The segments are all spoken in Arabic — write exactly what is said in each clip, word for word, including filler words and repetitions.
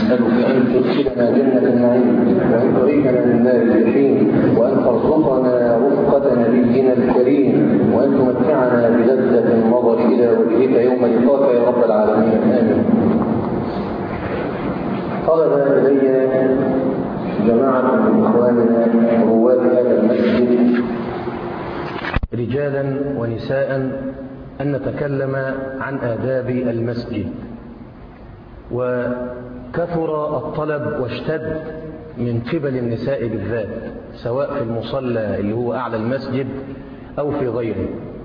نسألك أن تدخلنا جنة النعيم، وأن تريحنا من نار الجحيم، وأن ترزقنا رفقة نبينا الكريم، وأن تمتعنا بلذة النظر إلى وجهك يوم لقاك يا رب العالمين. آمين. طلب إلي جماعة من إخواننا رواد هذا المسجد رجالا ونساء أن نتكلم عن آداب المسجد، وكثر الطلب واشتد من قبل النساء بالذات، سواء في المصلى اللي هو أعلى المسجد أو في غيره.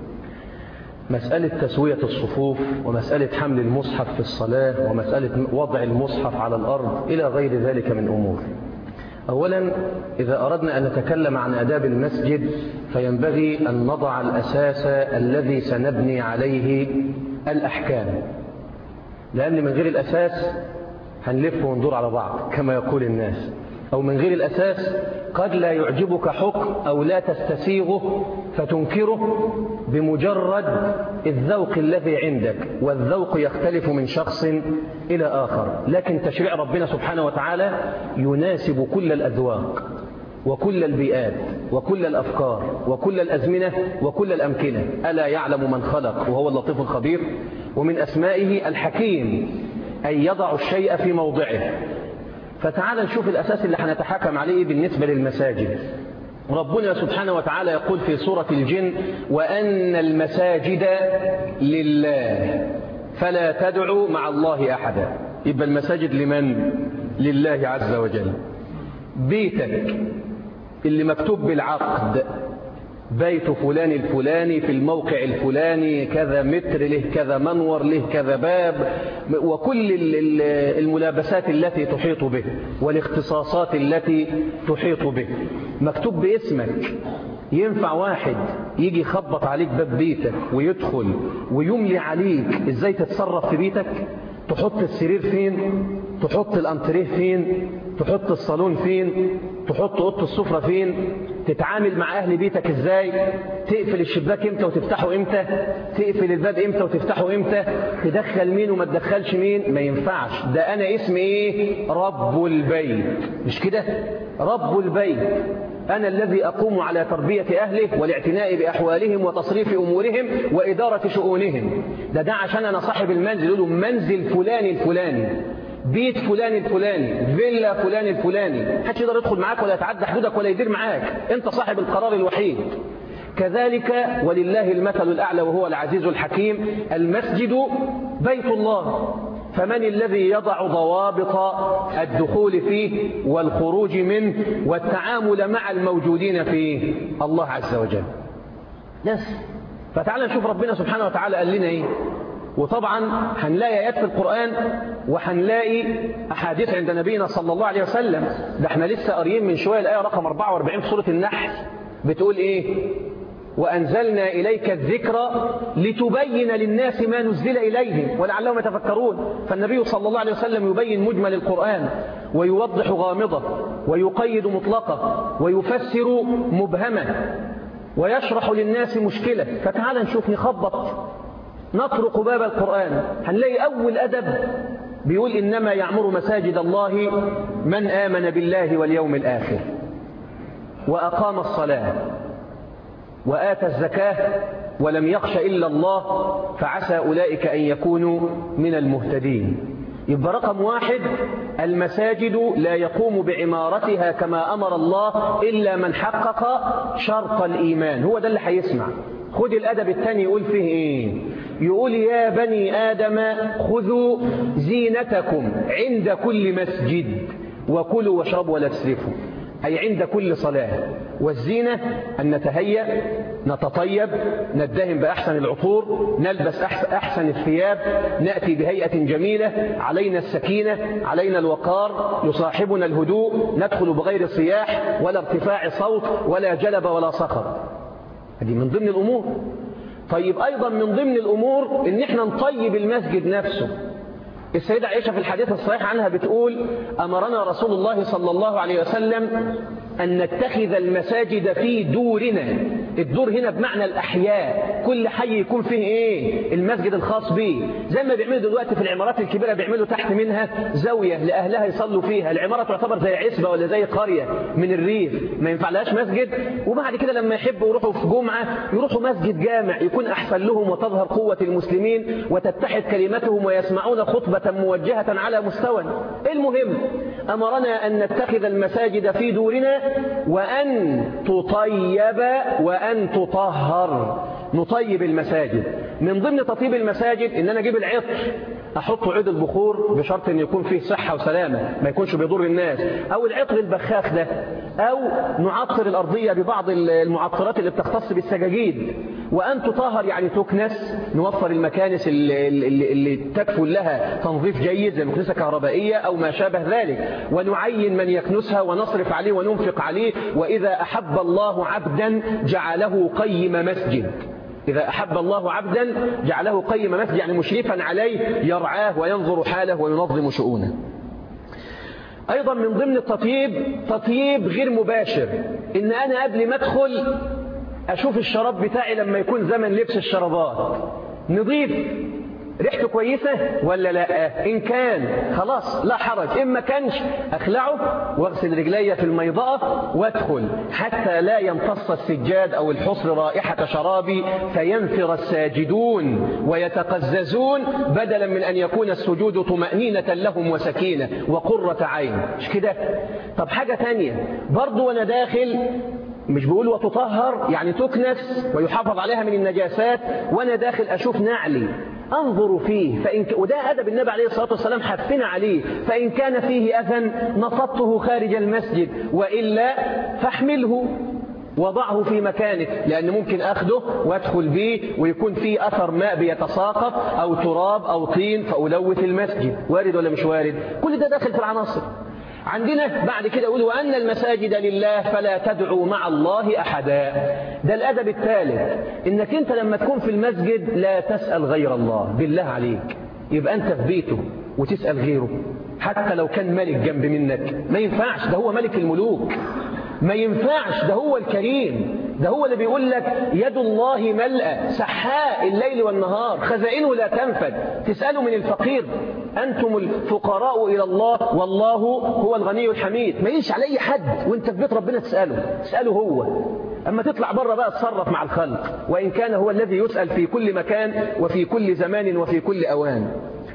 مسألة تسوية الصفوف، ومسألة حمل المصحف في الصلاة، ومسألة وضع المصحف على الأرض إلى غير ذلك من أمور. أولا، إذا أردنا أن نتكلم عن آداب المسجد فينبغي أن نضع الأساس الذي سنبني عليه الأحكام، لأن من غير الأساس هنلف وندور على بعض كما يقول الناس، أو من غير الأساس قد لا يعجبك حكم أو لا تستسيغه فتنكره بمجرد الذوق الذي عندك، والذوق يختلف من شخص إلى آخر، لكن تشريع ربنا سبحانه وتعالى يناسب كل الأذواق وكل البيئات وكل الأفكار وكل الأزمنة وكل الأمكنة. ألا يعلم من خلق وهو اللطيف الخبير؟ ومن أسمائه الحكيم، أن يضع الشيء في موضعه. فتعال نشوف الأساس اللي هنتحكم عليه بالنسبة للمساجد. ربنا سبحانه وتعالى يقول في سورة الجن: وأن المساجد لله فلا تدعوا مع الله أحدا. يبقى المساجد لمن؟ لله عز وجل. بيتك اللي مكتوب بالعقد بيت فلان الفلاني في الموقع الفلاني، كذا متر، له كذا منور، له كذا باب، وكل الملابسات التي تحيط به والاختصاصات التي تحيط به مكتوب باسمك. ينفع واحد يجي يخبط عليك باب بيتك ويدخل ويملي عليك ازاي تتصرف في بيتك؟ تحط السرير فين؟ تحط الانتريه فين؟ تحط الصالون فين؟ تحط اوضه السفره فين؟ تتعامل مع اهل بيتك ازاي؟ تقفل الشباك امتى وتفتحه امتى؟ تقفل الباب امتى وتفتحه امتى؟ تدخل مين وما تدخلش مين؟ ما ينفعش. ده انا اسمي ايه؟ رب البيت، مش كده؟ رب البيت، أنا الذي أقوم على تربية أهله والاعتناء بأحوالهم وتصريف أمورهم وإدارة شؤونهم. ده ده عشان أنا صاحب المنزل، يقول له منزل فلان الفلاني، بيت فلان الفلاني، فيلا فلان الفلاني، محدش يقدر يدخل معاك ولا يتعدى حدودك ولا يدير معاك، أنت صاحب القرار الوحيد. كذلك ولله المثل الأعلى وهو العزيز الحكيم، المسجد بيت الله، فمن الذي يضع ضوابط الدخول فيه والخروج منه والتعامل مع الموجودين فيه؟ الله عز وجل. بس فتعالى نشوف ربنا سبحانه وتعالى قال لنا ايه. وطبعا هنلاقي آيات في القرآن وهنلاقي أحاديث عند نبينا صلى الله عليه وسلم. ده احنا لسه قاريين من شوية الآية رقم أربعة وأربعين في سورة النحل، بتقول ايه؟ وأنزلنا إليك الذكر لتبين للناس ما نزل إليهم ولعلهم يتفكرون. فالنبي صلى الله عليه وسلم يبين مجمل القرآن ويوضح غامضة ويقيد مطلقة ويفسر مبهمة ويشرح للناس مشكلة. فتعال نشوف، نخبط نطرق باب القرآن، هنلاقي أول أدب بيقول إنما يعمر مساجد الله من آمن بالله واليوم الآخر وأقام الصلاة وآتى الزكاة ولم يخش إلا الله فعسى أولئك أن يكونوا من المهتدين. يبقى رقم واحد، المساجد لا يقوم بعمارتها كما أمر الله إلا من حقق شرط الإيمان. هو ده اللي هيسمع. خد الأدب الثاني يقول فيه إيه؟ يقول يا بني آدم خذوا زينتكم عند كل مسجد وكلوا واشربوا ولا تسرفوا، أي عند كل صلاة. والزينة أن نتهيأ، نتطيب، ندهن بأحسن العطور، نلبس أحسن الثياب، نأتي بهيئة جميلة، علينا السكينة، علينا الوقار، يصاحبنا الهدوء، ندخل بغير صياح ولا ارتفاع صوت ولا جلب ولا صخر. هذه من ضمن الأمور. طيب أيضا من ضمن الأمور إن احنا نطيب المسجد نفسه. السيدة عائشة في الحديث الصحيح عنها بتقول أمرنا رسول الله صلى الله عليه وسلم أن نتخذ المساجد في دورنا. الدور هنا بمعنى الأحياء، كل حي يكون فيه إيه؟ المسجد الخاص به، زي ما بيعملوا دلوقتي في العمارات الكبيرة، بيعملوا تحت منها زاوية لأهلها يصلوا فيها. العمارة تعتبر زي عسبة ولا زي قرية من الريف ما ينفع لهاش مسجد، وبعد كده لما يحبوا يروحوا في جمعة يروحوا مسجد جامع يكون أحسن لهم، وتظهر قوة المسلمين وتتحد كلمتهم ويسمعون خطبة موجهة على مستوى. المهم أمرنا أن نتخذ المساجد في دورنا وأن تطيب وأن تطهر. نطيب المساجد، من ضمن تطيب المساجد إن أنا أجيب العطر أحط عود البخور بشرط أن يكون فيه صحة وسلامة ما يكونش بيضر الناس، أو العطر البخاخ ده، أو نعطر الأرضية ببعض المعطرات اللي بتختص بالسجاجيد. وأن تطهر يعني تكنس، نوفر المكانس اللي, اللي, اللي تكفل لها تنظيف جيد زي مكنسة كهربائية أو ما شابه ذلك، ونعين من يكنسها ونصرف عليه وننفق عليه. وإذا أحب الله عبدا جعله قيم مسجد. إذا أحب الله عبدا جعله قيم مسجد، يعني مشرفا عليه يرعاه وينظر حاله وينظم شؤونه. أيضا من ضمن التطييب تطييب غير مباشر، إن أنا قبل ما أدخل أشوف الشراب بتاعي لما يكون زمن لبس الشرابات نظيف، ريحته كويسة ولا لا. إن كان خلاص لا حرج، إما كانش أخلعه واغسل رجلي في الميضاء وادخل، حتى لا يمتص السجاد أو الحصر رائحة شرابي فينفر الساجدون ويتقززون، بدلا من أن يكون السجود طمأنينة لهم وسكينة وقرة عين. مش كده؟ طب حاجة تانية برضو، وأنا داخل مش بقول وتطهر يعني تكنس ويحافظ عليها من النجاسات، وأنا داخل أشوف نعلي أنظر فيه، فإن ك... وده أدب النبي عليه الصلاة والسلام حثنا عليه، فإن كان فيه أذى نصبته خارج المسجد، وإلا فاحمله وضعه في مكانه، لأن ممكن أخده وأدخل به ويكون فيه أثر ماء بيتساقط أو تراب أو طين فألوث المسجد. وارد ولا مش وارد؟ كل ده داخل في العناصر. عندنا بعد كده يقول وأن المساجد لله فلا تدعوا مع الله أحدا. ده الأدب الثالث، إنك أنت لما تكون في المسجد لا تسأل غير الله. بالله عليك، يبقى أنت في بيته وتسأل غيره حتى لو كان ملك جنب منك؟ ما ينفعش، ده هو ملك الملوك. ما ينفعش، ده هو الكريم، ده هو اللي بيقول لك يد الله ملأى سحاء الليل والنهار خزائنه لا تنفد. تسأله من الفقير، أنتم الفقراء إلى الله والله هو الغني الحميد. ما يليش على أي حد وانت في بيت ربنا تسأله، تسأله هو. أما تطلع بره بقى تصرف مع الخلق، وإن كان هو الذي يسأل في كل مكان وفي كل زمان وفي كل أوان.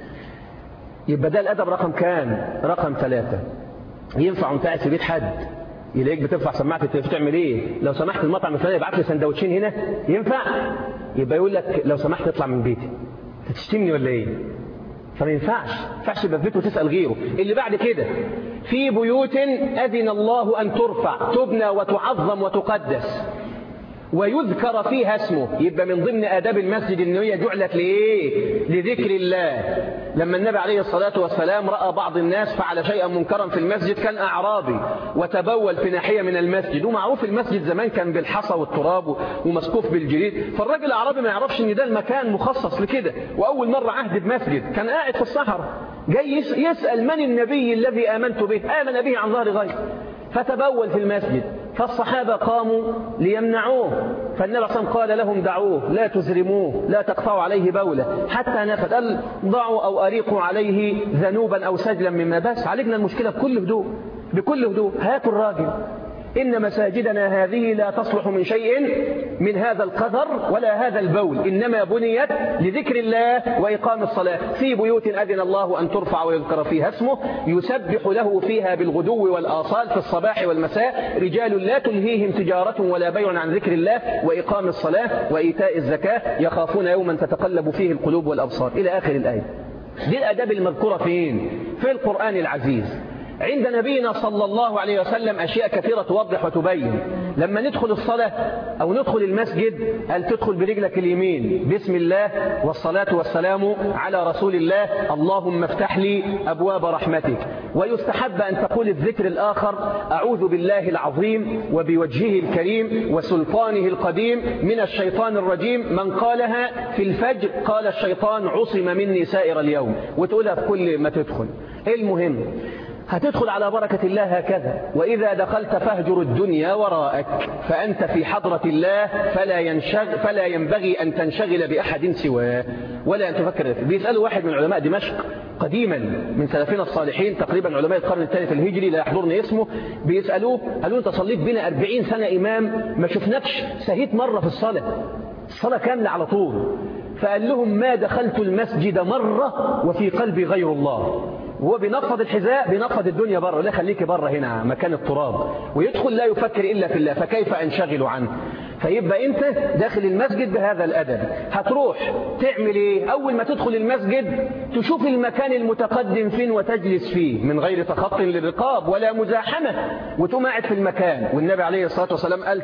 يبقى ده الأدب رقم كام؟ رقم ثلاثة. ينفع وانت قاعد في بيت حد يلاقيك بترفع سماعة التليفون تعمل ايه؟ لو سمحت المطعم الفلاني يبعت لي سندوتشين هنا، ينفع؟ يبقى يقول لك لو سمحت اطلع من بيتي. تشتمني ولا ايه؟ فما ينفعش، ما ينفعش يبقى في بيته وتسأل غيره. اللي بعد كده في بيوت أذن الله أن ترفع تبنى وتعظم وتقدس ويذكر فيها اسمه. يبقى من ضمن آداب المسجد إن هي جعلت لإيه؟ لذكر الله. لما النبي عليه الصلاة والسلام رأى بعض الناس فعل شيئا منكرا في المسجد، كان أعرابي وتبول في ناحية من المسجد، ومعروف المسجد زمان كان بالحصى والتراب ومسقوف بالجريد، فالراجل الأعرابي ما يعرفش إن ده المكان مخصص لكده، وأول مرة عهد بمسجد، كان قاعد في الصحراء جاي يسأل من النبي الذي آمنت به؟ آمن به عن ظهر غيب، فتبول في المسجد، فالصحابة قاموا ليمنعوه، فالنبي صلى الله عليه وسلم قال لهم دعوه لا تزرموه لا تقطعوا عليه بولة حتى نفد، قال ضعوا أو أريقوا عليه ذنوبا أو سجلا مما بس. عالجنا المشكلة بكل هدوء بكل هدوء. هاتوا الراجل، إن مساجدنا هذه لا تصلح من شيء من هذا القذر ولا هذا البول، إنما بنيت لذكر الله وإقام الصلاة. في بيوت أذن الله أن ترفع ويذكر فيها اسمه يسبح له فيها بالغدو والآصال في الصباح والمساء رجال لا تلهيهم تجارة ولا بيع عن ذكر الله وإقام الصلاة وإيتاء الزكاة يخافون يوما تتقلب فيه القلوب والأبصار، إلى آخر الآية. دي الأداب المذكورة فين؟ في القرآن العزيز. عند نبينا صلى الله عليه وسلم أشياء كثيرة توضح وتبين. لما ندخل الصلاة أو ندخل المسجد هل تدخل برجلك اليمين بسم الله والصلاة والسلام على رسول الله اللهم افتح لي أبواب رحمتك، ويستحب أن تقول الذكر الآخر أعوذ بالله العظيم وبوجهه الكريم وسلطانه القديم من الشيطان الرجيم، من قالها في الفجر قال الشيطان عصم مني سائر اليوم، وتقولها في كل ما تدخل. المهم هتدخل على بركة الله هكذا، وإذا دخلت فاهجر الدنيا وراءك فأنت في حضرة الله فلا, ينشغ فلا ينبغي أن تنشغل بأحد سواه ولا أن تفكر. بيسألوا واحد من علماء دمشق قديما من سلفنا الصالحين تقريبا علماء القرن الثالث الهجري لا يحضرني اسمه، بيسألوه قالوا أنت صليت بنا أربعين سنة إمام ما شفناكش سهيت مرة في الصلاة، الصلاة كاملة على طول. فقال لهم ما دخلت المسجد مرة وفي قلبي غير الله. وهو بينفض الحذاء بينفض الدنيا بره، لا خليكي بره هنا مكان التراب، ويدخل لا يفكر إلا في الله، فكيف أنشغل عنه؟ فيبقى أنت داخل المسجد بهذا الأدب. هتروح تعمل إيه؟ أول ما تدخل المسجد تشوف المكان المتقدم فين وتجلس فيه من غير تخط للرقاب ولا مزاحمة، وتقوم قاعد في المكان. والنبي عليه الصلاة والسلام قال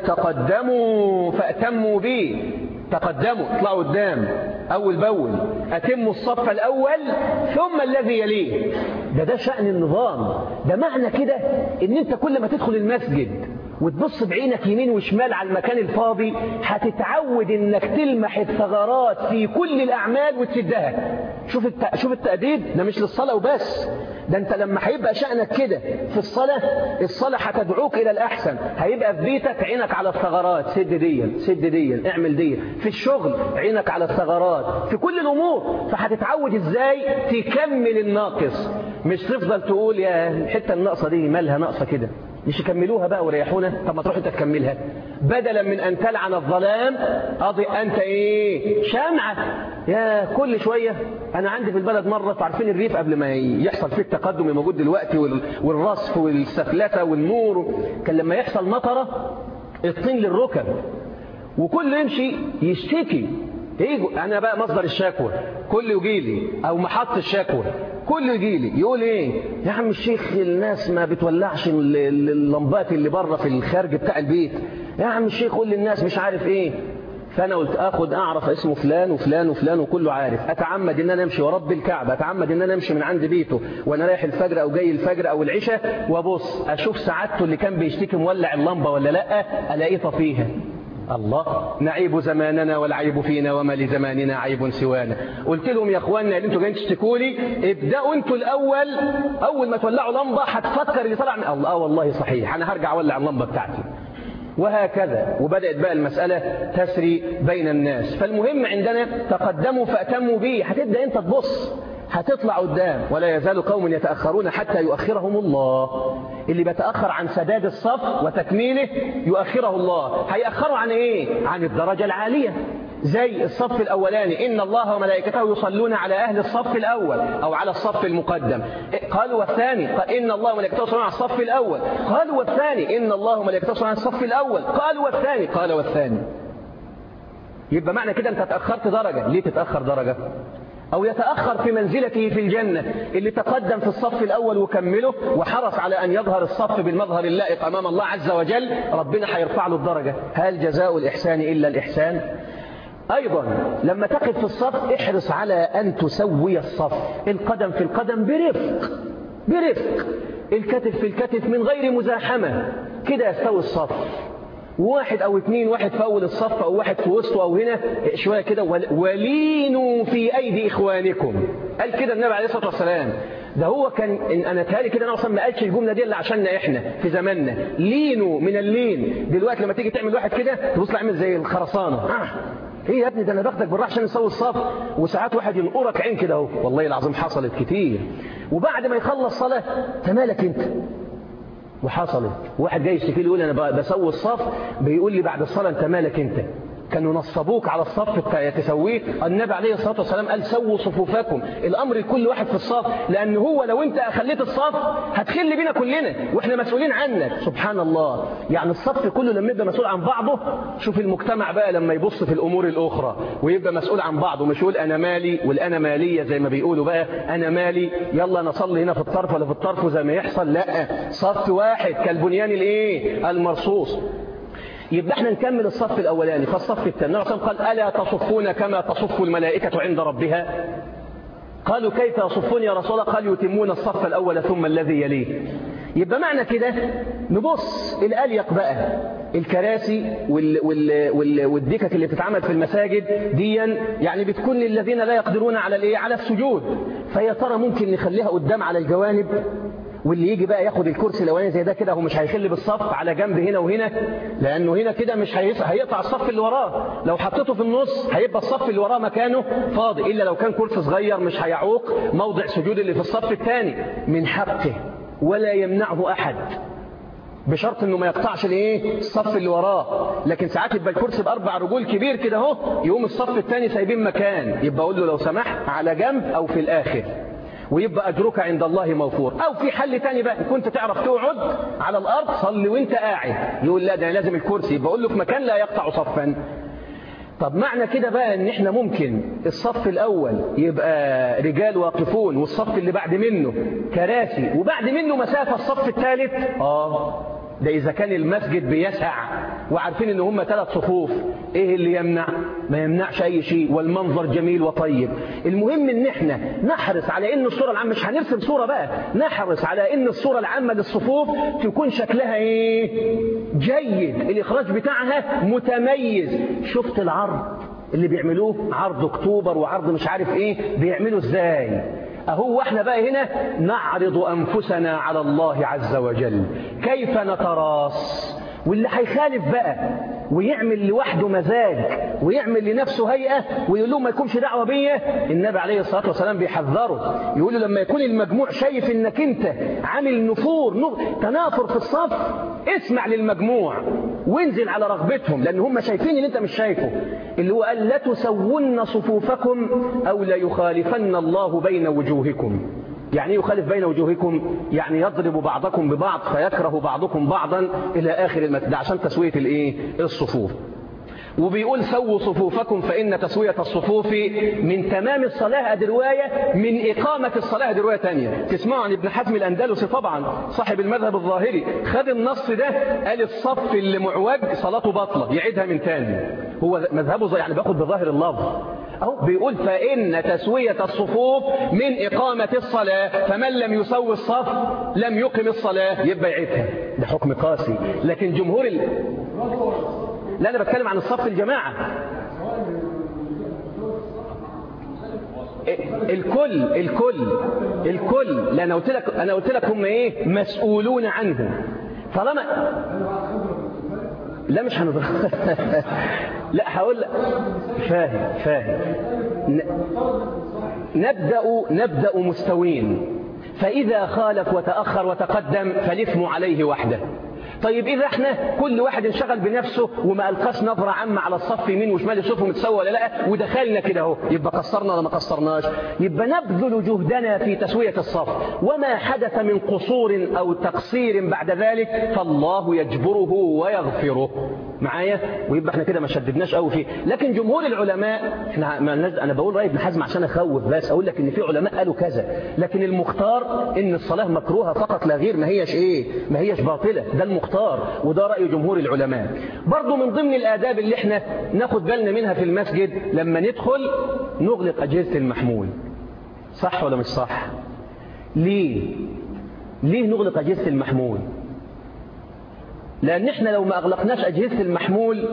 تقدموا فأتموا بي، تقدموا اطلعوا قدام أول بأول، أتموا الصف الأول ثم الذي يليه. ده ده شأن النظام. ده معنى كده إن أنت كل ما تدخل المسجد وتبص بعينك يمين وشمال على المكان الفاضي هتتعود إنك تلمح الثغرات في كل الأعمال وتسدها. شوف الت... شوف التأديب ده مش للصلاة وبس، ده أنت لما هيبقى شأنك كده في الصلاة، الصلاة هتدعوك إلى الأحسن. هيبقى في بيتك عينك على الثغرات، سد ديا سد ديا اعمل ديا، في الشغل عينك على الثغرات، في كل الأمور. فهتتعود إزاي تكمل الناقص، مش تفضل تقول يا الحتة الناقصة دي مالها ناقصة كده، مش يكملوها بقى وريحونا، طب ما تروح انت تكملها. بدلا من أن تلعن الظلام أضئ أنت إيه شمعة. يا كل شوية أنا عندي في البلد مرة، تعرفين الريف قبل ما يحصل فيه التقدم اللي موجود دلوقتي والرصف والسفلتة والنور، كان لما يحصل مطرة الطين للركب وكل يمشي يشتكي. يجي أنا بقى مصدر الشكوى، كل يجي لي أو محط الشكوى كل يجي لي يقول ايه يا عم الشيخ الناس ما بتولعش اللمبات اللي بره في الخارج بتاع البيت، يا عم الشيخ قول للناس مش عارف ايه. فانا قلت اخد اعرف اسمه فلان وفلان وفلان وكله عارف، اتعمد ان انا امشي ورب الكعبه، اتعمد ان انا امشي من عند بيته وانا رايح الفجر او جاي الفجر او العشاء وابص اشوف سعادته اللي كان بيشتكي مولع اللمبه ولا لا، الاقيه طفيها. الله، نعيب زماننا والعيب فينا وما لزماننا عيب سوانا. قلت لهم يا اخواننا اللي انتوا جايين تشتكوا لي ابداوا انتوا الاول، اول ما تولعوا لمبه هتفكر اللي طلع من الله. اه والله صحيح انا هرجع اولع اللمبه بتاعتي، وهكذا. وبدات بقى المساله تسري بين الناس. فالمهم عندنا تقدموا فاتموا به، هتبدا انت تبص هتطلع قدام. ولا يزال قوم يتأخرون حتى يؤخرهم الله. اللي بيتأخر عن سداد الصف وتكميله يؤخره الله. هيأخروا عن ايه؟ عن الدرجة العالية، زي الصف الأولاني إن الله وملائكته يصلون على أهل الصف الأول أو على الصف المقدم. قالوا والثاني إن الله وملائكته يصلون على الصف الأول. قالوا والثاني إن الله وملائكته يصلون على الصف الأول. قالوا والثاني قال والثاني. يبقى معنى كده أنت تأخرت درجة. ليه تتأخر درجة؟ أو يتأخر في منزلته في الجنة. اللي تقدم في الصف الأول وكمله وحرص على أن يظهر الصف بالمظهر اللائق أمام الله عز وجل، ربنا هيرفع له الدرجة. هل جزاء الإحسان إلا الإحسان؟ أيضا لما تقف في الصف احرص على أن تسوي الصف، القدم في القدم برفق برفق، الكتف في الكتف من غير مزاحمة، كده يستوي الصف. واحد أو اثنين، واحد في أول الصف أو واحد في وسطه أو هنا شوية كده. ولينوا في أيدي إخوانكم، قال كده النبي عليه الصلاة والسلام. ده هو كان إن أنا تالي كده، أنا أصلا ما قالش الجملة دي إلا عشاننا إحنا في زماننا. لينوا من اللين. دلوقتي لما تيجي تعمل واحد كده تبص تعمل زي الخرسانة. آه. ايه يا ابني ده انا باخدك بالراحه عشان نسوي الصف، وساعات واحد ينقرك عين كده اهو. والله العظيم حصلت كتير. وبعد ما يخلص صلاه تمالك انت. وحصلت واحد جاي يشتكي لي يقول انا بسوي الصف، بيقول لي بعد الصلاه انت مالك انت؟ كانوا نصبوك على الصف تسويه. النبي عليه الصلاة والسلام قال سووا صفوفكم، الأمر لكل واحد في الصف، لأن هو لو أنت أخليت الصف هتخل بينا كلنا وإحنا مسؤولين عنك. سبحان الله، يعني الصف كله لما يبقى مسؤول عن بعضه. شوف المجتمع بقى لما يبص في الأمور الأخرى ويبقى مسؤول عن بعضه، مش يقول أنا مالي والأنا مالية زي ما بيقولوا بقى، أنا مالي يلا نصلي هنا في الطرف ولا في الطرف زي ما يحصل. لا، صف واحد كالبنيان الايه المرصوص. يبقى احنا نكمل الصف الاولاني. فالصف الثاني قال الا تصفون كما تصف الملائكه عند ربها؟ قالوا كيف يصفون يا رسول الله؟ قال يتمون الصف الاول ثم الذي يليه. يبقى معنى كده نبص الاليق بقى الكراسي وال وال وال والدكك اللي بتتعمل في المساجد دي يعني بتكون للذين لا يقدرون على الايه على السجود. فيا ترى ممكن نخليها قدام على الجوانب، واللي يجي بقى ياخد الكرسي الاولاني زي ده كده هو مش هيخلي بالصف على جنب هنا وهنا، لانه هنا كده مش هيقطع الصف اللي وراه. لو حطيته في النص هيبقى الصف اللي وراه مكانه فاضي، الا لو كان كرسي صغير مش هيعوق موضع سجود اللي في الصف الثاني. من حقه ولا يمنعه احد، بشرط انه ما يقطعش الايه الصف اللي وراه. لكن ساعات يبقى الكرسي باربع رجول كبير كده اهو، يقوم الصف الثاني سايبين مكان، يبقى اقول له لو سمحت على جنب او في الاخر، ويبقى أجرك عند الله موفور. أو في حل تاني بقى، كنت تعرف تقعد على الأرض صلي وانت قاعد، يقول لا ده لازم الكرسي، يبقى أقول له في مكان لا يقطع صفا. طب معنى كده بقى ان احنا ممكن الصف الأول يبقى رجال واقفون والصف اللي بعد منه كراسي وبعد منه مسافة الصف الثالث؟ آه ده إذا كان المسجد بيسع وعارفين ان هم ثلاث صفوف. ايه اللي يمنع؟ ما يمنعش اي شيء، والمنظر جميل وطيب. المهم ان احنا نحرص على ان الصورة العامة، مش هنرسم صورة بقى، نحرص على ان الصورة العامة للصفوف تكون شكلها ايه جيد، الاخراج بتاعها متميز. شفت العرض اللي بيعملوه، عرض اكتوبر وعرض مش عارف ايه، بيعملوا ازاي؟ أهو احنا بقى هنا نعرض أنفسنا على الله عز وجل كيف نتراص. واللي هيخالف بقى ويعمل لوحده مزاج ويعمل لنفسه هيئة ويقول له ما يكونش دعوة بيا، النبي عليه الصلاة والسلام بيحذره، يقول له لما يكون المجموع شايف انك انت عامل نفور تنافر في الصف، اسمع للمجموع وانزل على رغبتهم، لان هم شايفين اللي انت مش شايفه. اللي هو قال لا تسون صفوفكم او لا يخالفن الله بين وجوهكم. يعني يخالف بين وجوهكم؟ يعني يضرب بعضكم ببعض فيكره بعضكم بعضا إلى آخر المسجد، عشان تسوية الإيه؟ الصفوف. وبيقول سووا صفوفكم فإن تسوية الصفوف من تمام الصلاة. دي رواية من إقامة الصلاة، دي رواية تانية تسمعوا عن ابن حزم الأندلسي طبعا صاحب المذهب الظاهري، خد النص ده قال الصف اللي معوج صلاته باطلة يعيدها من تاني. هو مذهبه زي يعني باخد بظاهر اللفظ أهو، بيقول فإن تسوية الصفوف من إقامة الصلاة، فمن لم يسوي الصف لم يقم الصلاة، يبقى يعيدها. ده حكم قاسي. لكن جمهور ال... لا أنا بتكلم عن الصف الجماعة. الكل الكل الكل لا أنا قلت لك أنا قلت لك هم إيه مسؤولون عنه. طالما لا مش هنضرب لا هقول فاهم فاهم نبدأ نبدأ مستوين، فإذا خالف وتأخر وتقدم فالإثم عليه وحده. طيب إذا احنا كل واحد انشغل بنفسه وما ألقاش نظرة عامة على الصف يمين وشمال يشوفه متسوى ولا لا ودخلنا كده اهو، يبقى قصرنا ولا ما قصرناش؟ يبقى نبذل جهدنا في تسوية الصف، وما حدث من قصور أو تقصير بعد ذلك فالله يجبره ويغفره. معايا؟ ويبقى احنا كده ما شددناش قوي فيه. لكن جمهور العلماء، احنا انا بقول رأي ابن حزم عشان اخوف بس، اقول لك ان في علماء قالوا كذا، لكن المختار ان الصلاة مكروهة فقط لا غير، ما هيش ايه ما هيش باطلة، ده المختار وده رأي جمهور العلماء. برضو من ضمن الآداب اللي احنا ناخد بالنا منها في المسجد لما ندخل نغلق أجهزة المحمول. صح ولا مش صح؟ ليه ليه نغلق أجهزة المحمول؟ لأن احنا لو ما أغلقناش أجهزة المحمول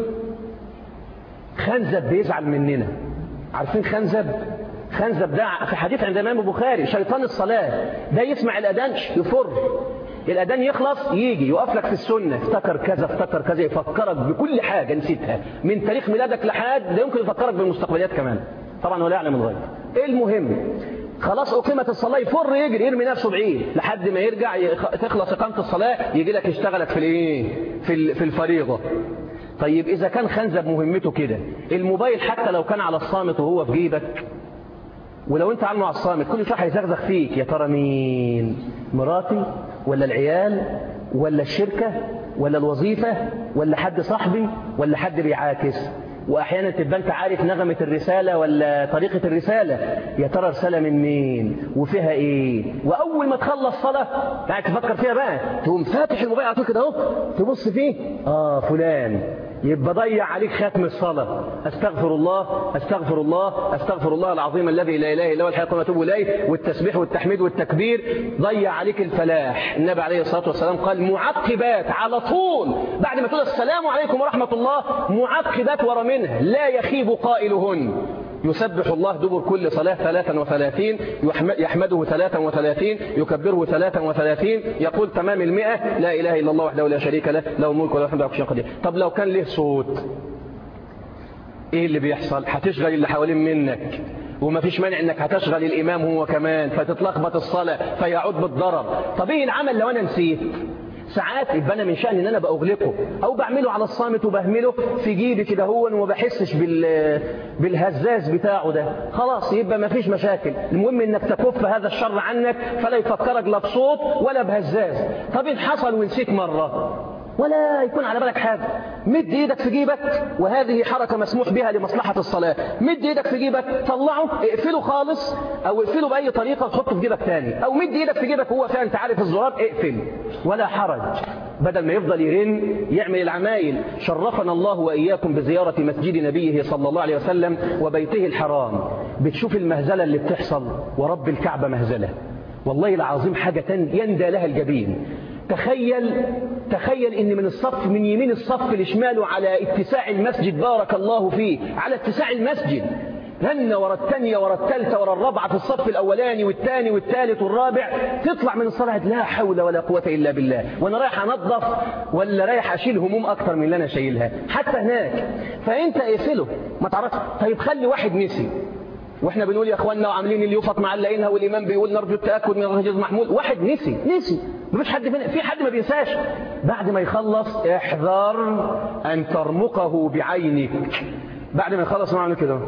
خنزب بيزعل مننا. عارفين خنزب؟ خنزب ده في حديث عند الإمام البخاري شيطان الصلاة، ده يسمع الأذان يفر، الأذان يخلص يجي يقف لك في السنة، افتكر كذا افتكر كذا، يفكرك بكل حاجة نسيتها من تاريخ ميلادك لحد ده، يمكن يفكرك بالمستقبليات كمان طبعا ولا يعلم الغيب. المهم خلاص أقيمت الصلاة يفر يجري يرمي نفسه بعيد لحد ما يرجع تخلص إقامة الصلاة يجي لك يشتغلك في الايه في في الفريضة. طيب إذا كان خنزب مهمته كده، الموبايل حتى لو كان على الصامت وهو في جيبك، ولو انت عنه على الصامت كل شويه هيزغزغ فيك، يا ترى مين؟ مراتي ولا العيال ولا الشركة ولا الوظيفة ولا حد صاحبي ولا حد بيعاكس؟ وأحيانا تبقى أنت عارف نغمة الرسالة ولا طريقة الرسالة، يا ترى رسالة من مين وفيها إيه؟ وأول ما تخلص صلاة قاعد تفكر فيها بقى، تقوم فاتح الموبايل على طول كده أهو تبص فيه، آه فلان، يبقى ضيع عليك ختم الصلاة. أستغفر الله أستغفر الله أستغفر الله العظيم الذي لا إله إلا هو الحي القيوم أتوب إليه، والتسبيح والتحميد والتكبير، ضيع عليك الفلاح. النبي عليه الصلاة والسلام قال معقبات على طول بعد ما تقول السلام عليكم ورحمة الله، معقبات ورا منها لا يخيب قائلهن. يسبح الله دبر كل صلاة ثلاثا وثلاثين، يحمده ثلاثا وثلاثين، يكبره ثلاثا وثلاثين، يقول تمام المئة لا إله إلا الله وحده لا شريك له، له الملك وله الحمد وله كل شيء قدير. طب لو كان له صوت إيه اللي بيحصل؟ هتشغل اللي حوالين منك، وما فيش مانع انك هتشغل الإمام هو كمان، فتتلخبط الصلاة فيعود بالضرر. طب ايه العمل لو أنا نسيت؟ ساعات يبقى انا من شأن ان انا باغلقه او بعمله على الصامت وبهمله في جيبي كده هو وما بحسش بال بالهزاز بتاعه ده، خلاص يبقى ما فيش مشاكل. المهم انك تكف هذا الشر عنك فلا يفكرك لا بصوت ولا بهزاز. طب ان حصل ونسيت مرة ولا يكون على بالك حاجة، مد ايدك في جيبك، وهذه حركة مسموح بها لمصلحة الصلاة. مد ايدك في جيبك، طلعه، اقفله خالص او اقفله بأي طريقة وحطه في جيبك تاني، او مد ايدك في جيبك وهو فيها انت عارف الزرار، اقفل ولا حرج، بدل ما يفضل يرن يعمل العمايل. شرفنا الله وإياكم بزيارة مسجد نبيه صلى الله عليه وسلم وبيته الحرام. بتشوف المهزلة اللي بتحصل، ورب الكعبة مهزلة والله العظيم حاجة يندى لها الجبين. تخيل تخيل ان من الصف من يمين الصف لشماله على اتساع المسجد بارك الله فيه، على اتساع المسجد، رنة ورا الثانية ورا الثالثة ورا الرابعة في الصف الأولاني والثاني والثالث والرابع، تطلع من الصلاة لا حول ولا قوة إلا بالله، وأنا رايح أنظف ولا رايح أشيل هموم أكتر من اللي أنا شايلها حتى هناك. فأنت اقفله ما تعرفش. طيب خلي واحد نسي، واحنا بنقول يا اخواننا وعاملين اليوفط معلقينها والامام بيقول نرجو التاكد من الرجز محمود، واحد نسي نسي مفيش حد فينا، في حد ما بينساش. بعد ما يخلص احذر ان ترمقه بعينك. بعد ما يخلص ما عمل كده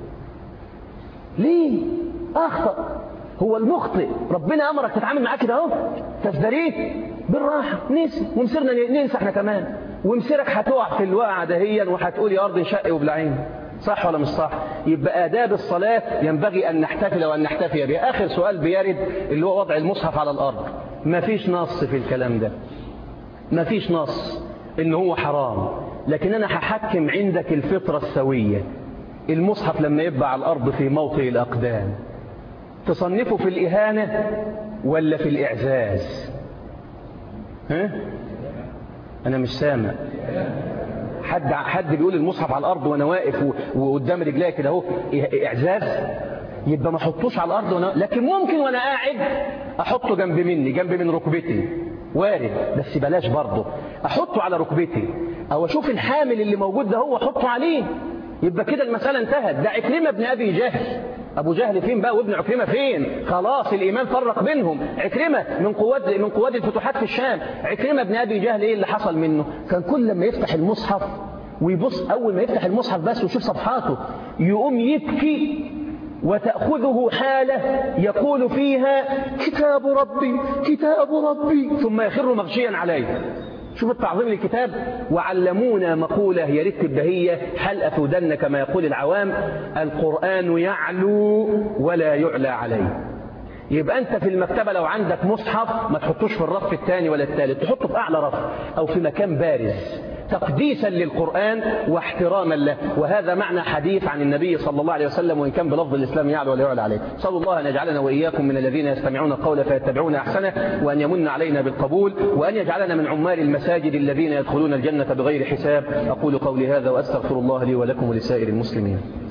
ليه؟ اخطأ، هو المخطئ ربنا امرك تتعامل معاه كده اهو، تزدريه بالراحه. نسي ومسرنا ننسى احنا كمان، ومسيرك هتقع في الوقعه دهيا وهتقول يا ارض انشقي وبلعين. صح ولا مش صح؟ يبقى آداب الصلاة ينبغي أن نحتفل وأن نحتفي بها. آخر سؤال بيرد اللي هو وضع المصحف على الأرض. ما فيش نص في الكلام ده، ما فيش نص إن هو حرام، لكن أنا هحكم عندك الفطرة السوية. المصحف لما يبقى على الأرض في موطئ الأقدام تصنفه في الإهانة ولا في الإعزاز؟ ها؟ أنا مش سامع حد حد بيقول المصحف على الارض وانا واقف وقدام رجلي كده اهو اعزاز، يبقى ما احطوش على الارض وانا، لكن ممكن وانا قاعد احطه جنب مني، جنب من ركبتي، وارد، بس بلاش برضه احطه على ركبتي، او اشوف الحامل اللي موجود ده هو احطه عليه، يبقى كده المساله انتهت. ده عكرمه ابن ابي جهل، ابو جهل فين بقى وابن عكرمه فين؟ خلاص الامام فرق بينهم. عكرمه من قواد من قواد الفتوحات في الشام، عكرمه ابن ابي جهل ايه اللي حصل منه؟ كان كل لما يفتح المصحف ويبص، اول ما يفتح المصحف بس ويشوف صفحاته يقوم يبكي، وتأخذه حالة يقول فيها كتاب ربي كتاب ربي، ثم يخر مغشيا عليه. شوف التعظيم للكتاب. وعلمونا مقولة يا ريت تبقى هي حلقة ودن كما يقول العوام: القرآن يعلو ولا يعلى عليه. يبقى أنت في المكتبة لو عندك مصحف ما تحطوش في الرف الثاني ولا الثالث، تحطه في أعلى رف أو في مكان بارز تقديسا للقرآن واحتراما له. وهذا معنى حديث عن النبي صلى الله عليه وسلم، وإن كان بلفظ الإسلام يعلو ولا يعلى عليه. صلى الله أن يجعلنا وإياكم من الذين يستمعون القول فيتبعون أحسنه، وأن يمن علينا بالقبول، وأن يجعلنا من عمال المساجد الذين يدخلون الجنة بغير حساب. أقول قولي هذا وأستغفر الله لي ولكم ولسائر المسلمين.